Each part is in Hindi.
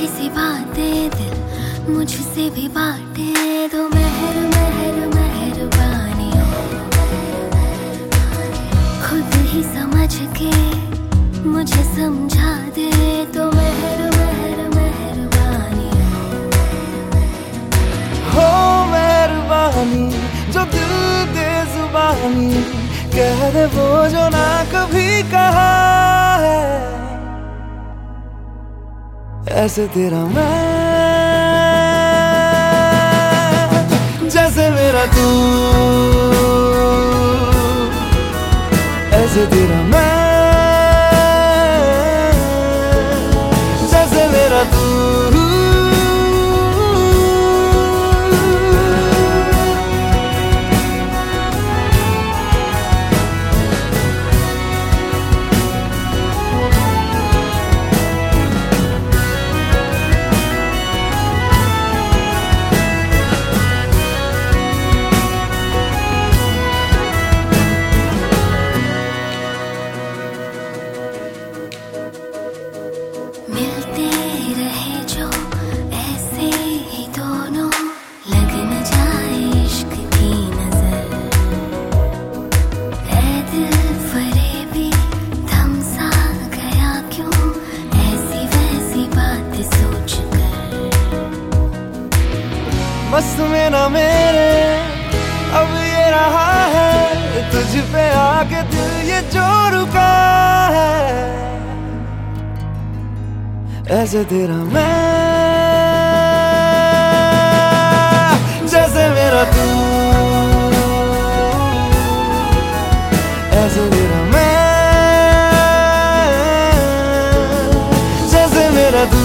सी बातें दिल मुझसे भी बांटे दो। मेहर मेहर मेहरबानी खुद ही समझ के मुझे समझा दे तो। मेहर मेहर मेहरबानी हो मेहरबानी जो दिल दे जुबानी कह दे वो जो ना कभी कहा है। ऐसे तेरा मैं जैसे मेरा तू, ऐसे तेरा मैं जैसे मेरा तू। मिलते रहे जो ऐसे ही दोनों, लग न जाए इश्क की नजर। ऐ दिल फरेबी थम सा गया क्यों ऐसी वैसी बात सोच कर। बस में ना मेरे अब ये रहा है तुझ पे आके दिल ये जो रुका है। ऐसे तेरा मैं जैसे मेरा तू, ऐसे तेरा मैं जैसे मेरा तू,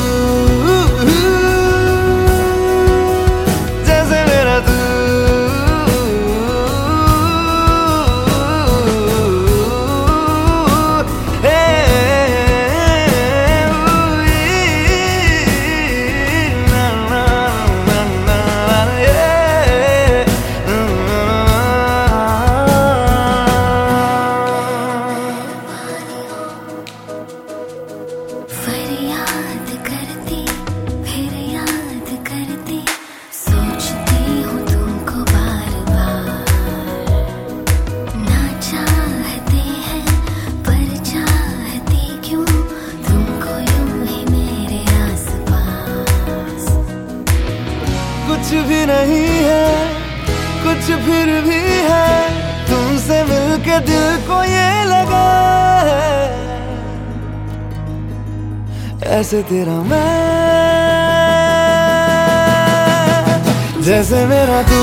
जैसे मेरा तू। फरियाद करती फिर याद करती सोचती हूँ तुमको बार बार। ना चाहते हैं पर चाहती क्यों तुमको यूं ही मेरे आसपास। कुछ भी नहीं है कुछ फिर भी है तुमसे मिलके दिल को ये लगा है। ऐसे तेरा मैं जैसे मेरा तू,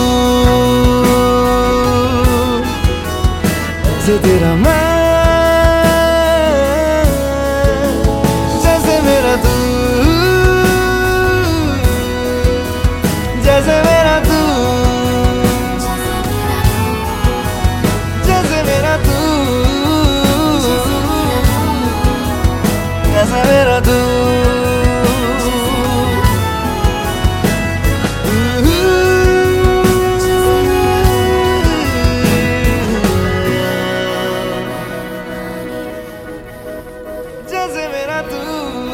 ऐसे तेरा मैं जैसे मेरा तू, जैसे मेरा तू, जैसे मेरा तू, जैसे मेरा तू। जैसे मेरा तू।